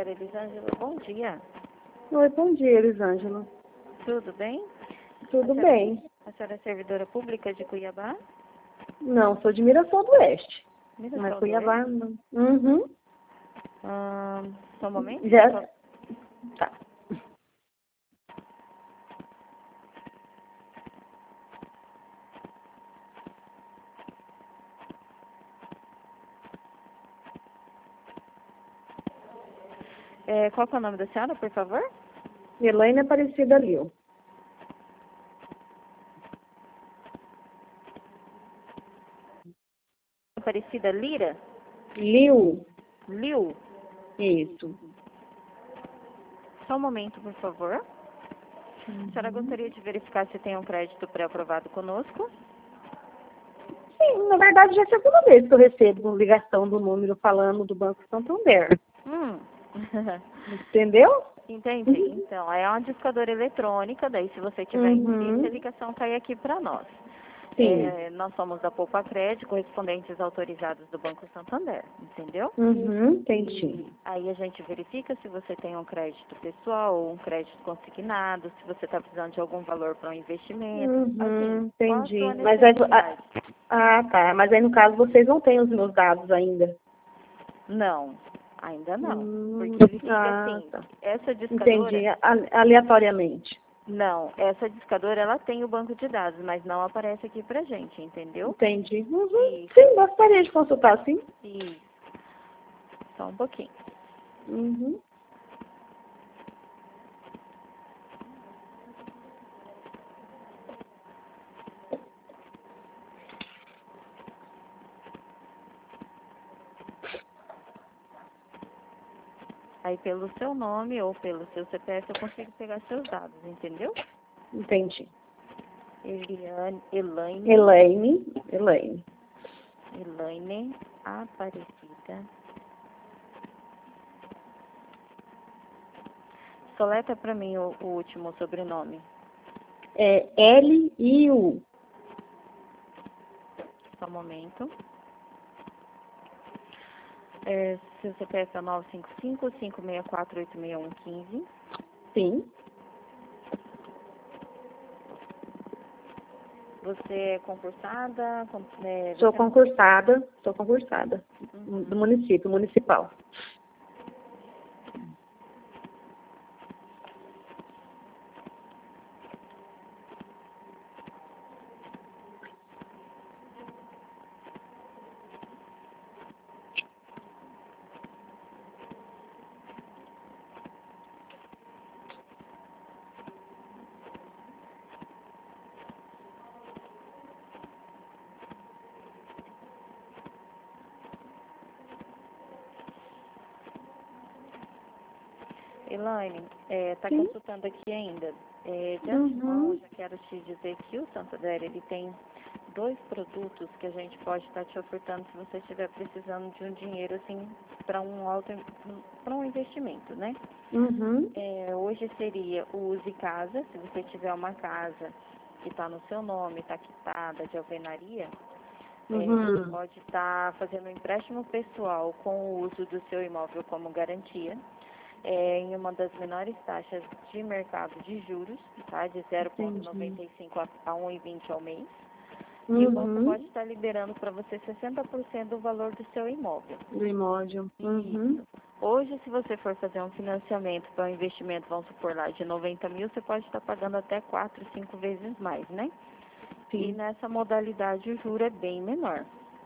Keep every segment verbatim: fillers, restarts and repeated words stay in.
Santander, Elisângela, bom dia. Oi, bom dia, Elisângela. Tudo bem? Tudo a senhora, bem. A senhora é servidora pública de Cuiabá? Não, sou de Mirassol do Oeste. Mirassol Não é do Cuiabá, Oeste? não. Uhum. Ah, só um momento. Já. Só- Tá. É, qual que é o nome da senhora, por favor? Elaine Aparecida Liu. Aparecida Lira? Liu. Liu? Isso. Só um momento, por favor. A senhora gostaria de verificar se tem um crédito pré-aprovado conosco? Sim, na verdade já é a segunda vez que eu recebo ligação do número falando do Banco Santander. Hum. Entendeu? Entendi. Então, é uma discadora eletrônica, daí se você tiver Uhum. interesse, a ligação cai aqui para nós. Sim. É, nós somos da Poupa Crédito, correspondentes autorizados do Banco Santander, entendeu? Uhum, entendi. Aí a gente verifica se você tem um crédito pessoal ou um crédito consignado, se você está precisando de algum valor para um investimento. Uhum, Assim, entendi. qual a sua Mas aí, necessidade? ah, ah, tá. Mas aí no caso vocês não têm os meus dados ainda. Não, ainda não. Hum, Porque ele fica ah, assim, tá. essa discadora... Entendi. Ale- Aleatoriamente. Não, essa discadora ela tem o banco de dados, mas não aparece aqui pra gente, entendeu? Entendi. Uhum. Isso. Sim, gostaria de consultar, sim. Isso. Só um pouquinho. Uhum. Aí pelo seu nome ou pelo seu C P F eu consigo pegar seus dados, entendeu? Entendi. Eliane, Elaine, Elaine. Elaine. Elaine Aparecida. Soleta pra mim o, o último sobrenome. É L I U. Só um momento. É, seu C P F é nove cinco cinco, cinco seis quatro, oito seis um um cinco. Sim. Você é concursada? Com, é, Sou você... concursada. Sou concursada. Uhum. Do município, municipal. Elaine, está Sim. consultando aqui ainda. É, de Uhum. antemão, já quero te dizer que o Santander, ele tem dois produtos que a gente pode estar te ofertando se você estiver precisando de um dinheiro, assim, para um alto, para um investimento, né? Uhum. É, hoje seria o Use Casa, se você tiver uma casa que está no seu nome, está quitada de alvenaria, é, você Uhum. pode estar fazendo um empréstimo pessoal com o uso do seu imóvel como garantia. É, em uma das menores taxas de mercado de juros, tá? De zero vírgula noventa e cinco a um vírgula vinte ao mês. E o banco Uhum. pode estar liberando para você sessenta por cento do valor do seu imóvel. Do imóvel. Uhum. Isso. Hoje, se você for fazer um financiamento para um investimento, vamos supor lá, de noventa mil, você pode estar pagando até quatro, cinco vezes mais, né? E Sim. nessa modalidade o juro é bem menor.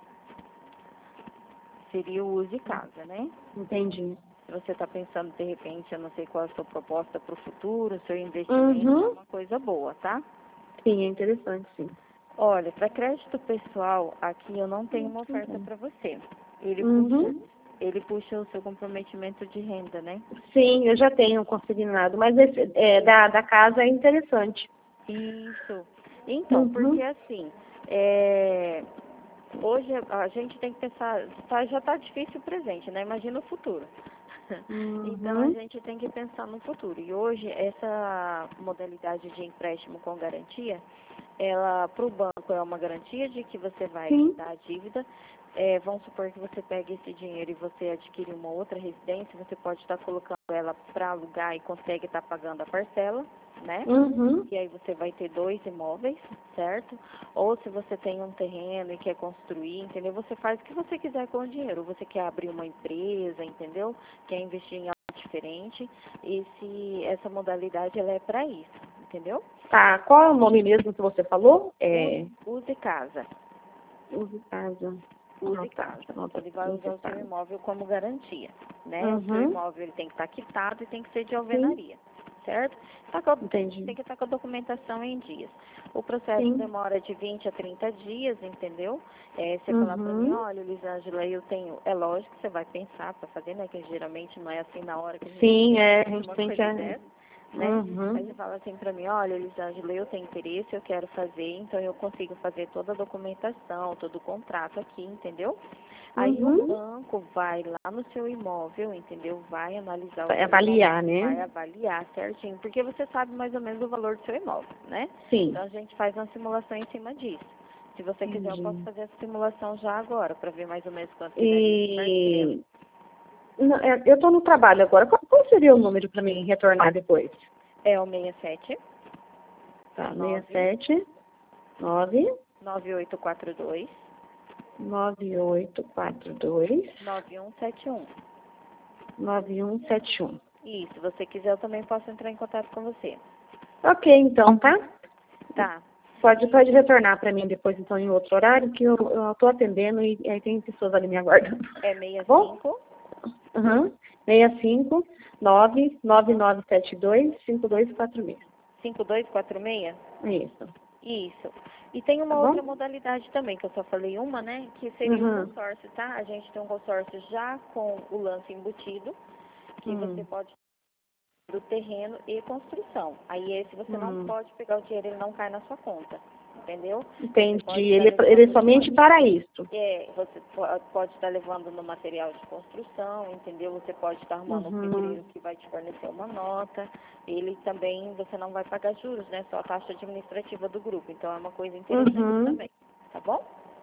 Seria o use casa, né? Entendi. Se você está pensando, de repente, eu não sei qual é a sua proposta para o futuro, seu investimento, é Uhum. uma coisa boa, tá? Sim, é interessante, sim. Olha, para crédito pessoal, aqui eu não tenho uma oferta para você. Ele puxa, Uhum. ele puxa o seu comprometimento de renda, né? Sim, eu já tenho consignado, mas esse é, da, da casa é interessante. Isso. Então, porque Uhum. assim, é, hoje a gente tem que pensar, tá, já está difícil o presente, né? Imagina o futuro. Então a Uhum. gente tem que pensar no futuro. E hoje essa modalidade de empréstimo com garantia, ela para o banco é uma garantia de que você vai Sim. quitar a dívida. é, vamos supor que você pegue esse dinheiro e você adquire uma outra residência, você pode estar colocando ela para alugar e consegue estar pagando a parcela, né? Uhum. E aí você vai ter dois imóveis, certo? Ou se você tem um terreno e quer construir, entendeu? Você faz o que você quiser com o dinheiro. Você quer abrir uma empresa, entendeu? Quer investir em algo diferente. Esse, essa modalidade, ela é para isso, entendeu? Tá, qual é o nome mesmo que você falou? É... Use casa. Use casa. Use casa. Ele vai usar o seu imóvel como garantia, né? Uhum. O seu imóvel ele tem que estar quitado e tem que ser de alvenaria, certo? Tá com a, Entendi. tem que estar com a documentação em dias. O processo Sim. demora de vinte a trinta dias, entendeu? É, você Uhum. falar para mim, olha, Elisângela, eu tenho... É lógico que você vai pensar para fazer, né? Que geralmente não é assim na hora que a gente... Sim, é, a gente uma tem coisa que... dessa. Né? Uhum. Aí você fala assim para mim, olha, Elisângela, eu tenho interesse, eu quero fazer, então eu consigo fazer toda a documentação, todo o contrato aqui, entendeu? Aí Uhum. o banco vai lá no seu imóvel, entendeu? Vai analisar o Vai seu avaliar, imóvel, né? vai avaliar certinho, porque você sabe mais ou menos o valor do seu imóvel, né? Sim. Então a gente faz uma simulação em cima disso. Se você quiser, eu posso fazer essa simulação já agora, para ver mais ou menos quanto que daria de parcela. E... Não, é, eu estou no trabalho agora. Qual, qual seria o número para mim retornar depois? É o seis sete Tá, seis sete nove nove oito quatro dois nove oito quatro dois nove um sete um. nove um sete um. E se você quiser, eu também posso entrar em contato com você. Ok, então, tá? Tá. Pode, pode retornar para mim depois, então, em outro horário, que eu estou atendendo e aí tem pessoas ali me aguardando. É seis cinco? Uhum. seis cinco nove nove nove sete dois cinco dois quatro seis. cinco dois quatro seis? Isso. Isso. E tem uma Tá outra bom? modalidade também, que eu só falei uma, né? Que seria Uhum. um consórcio, tá? A gente tem um consórcio já com o lance embutido, que Hum. você pode do terreno e construção. Aí esse você não Hum. pode pegar o dinheiro, ele não cai na sua conta. Entendeu? Entendi. Você pode Ele, estar ele é levando somente numa- para isso. É, você po- pode estar levando no material de construção, entendeu? Você pode estar arrumando um Uhum. pedreiro que vai te fornecer uma nota. Ele também, você não vai pagar juros, né? Só a taxa administrativa do grupo. Então é uma coisa interessante Uhum. também. Tá bom?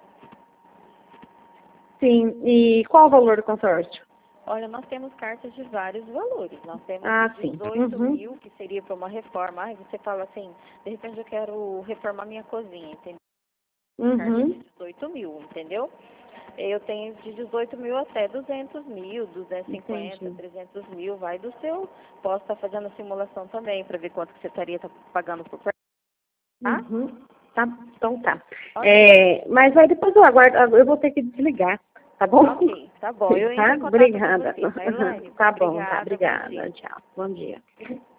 Sim. E qual o valor do consórcio? Olha, nós temos cartas de vários valores. Nós temos Ah, de sim. dezoito Uhum. mil, que seria para uma reforma. Aí você fala assim, de repente eu quero reformar minha cozinha, entendeu? Carta de Uhum. dezoito mil, entendeu? Eu tenho de dezoito mil até duzentos mil, duzentos e cinquenta, Entendi. trezentos mil, vai do seu. Posso estar fazendo a simulação também para ver quanto que você estaria tá pagando por parte. Tá? Uhum. Tá, então tá. Ok. É, mas aí depois eu aguardo, eu vou ter que desligar, tá bom? Ok, tá bom. Eu entro Tá? em contato Obrigada. com você, tá, Elaine? Tá bom, tá. Obrigada, bom dia. Obrigada. Tchau. Bom dia.